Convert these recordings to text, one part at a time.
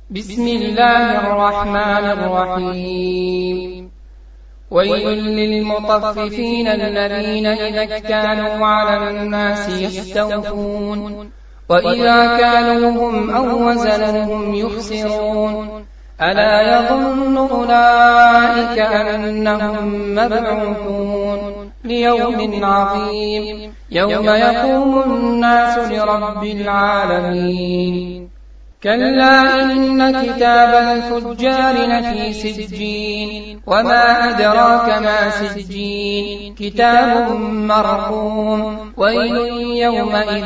بسم الله الرحمن الرحيم. ويل للمطففين الذين إذا اكتالوا على الناس يستوفون وإذا كالوهم أو وزنوهم يخسرون ألا يظن أولئك أنهم مبعوثون ليوم عظيم يوم يقوم الناس لرب العالمين. كلا إن كتاب الفجار لفي سجين وما أدراك ما سجين كتاب مرقوم. ويل يومئذ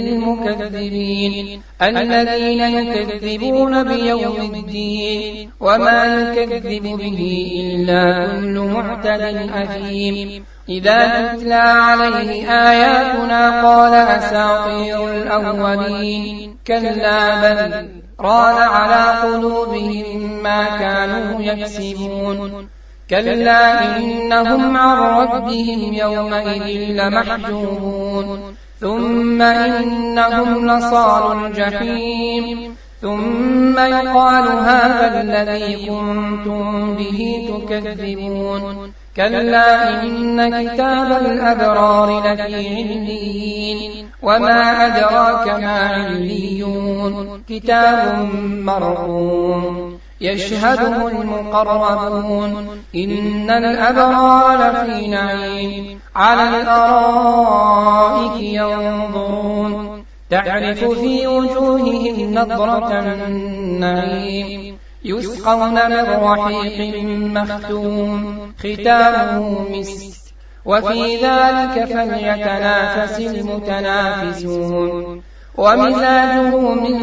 للمكذبين الذين يكذبون بيوم الدين وما يكذب به إلا كل معتد أثيم. إذا تتلى عليه آياتنا قال أساطير الأولين كلا بل ران على قلوبهم ما كانوا يكسبون. كلا إنهم عن ربهم يومئذ لمحجوبون ثم إنهم لصالوا الجحيم ثم يقال هذا الذي كنتم به تكذبون. كلا إن كتاب الأبرار لفي عليين وما أدراك ما عليون كتاب مرقوم يشهده المقربون. إن الأبرار لفي نعيم على الأرائك ينظرون تعرف في وجوههم نضرة النعيم يسقون من رحيق مختوم ختامه مسك وفي ذلك فليتنافس المتنافسون. ومزاجه من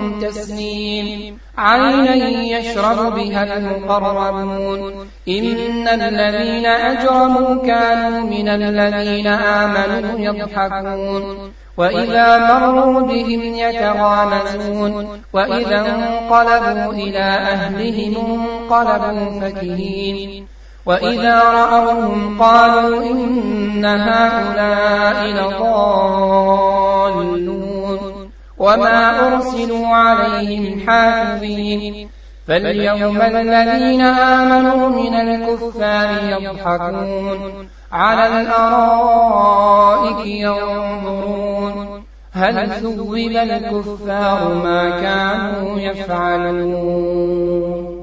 تسنيم عينا يشرب بها المقربون. إن الذين أجرموا كانوا من الذين آمنوا يضحكون وإذا مروا بهم يتغامزون وإذا انقلبوا إلى أهلهم انقلبوا فكهين وإذا رأوهم قالوا إن هؤلاء لضالون وما أرسلوا عليهم حافظين. فاليوم الذين آمنوا من الكفار يضحكون على الأرائك ينظرون هل ثوب الكفار ما كانوا يفعلون.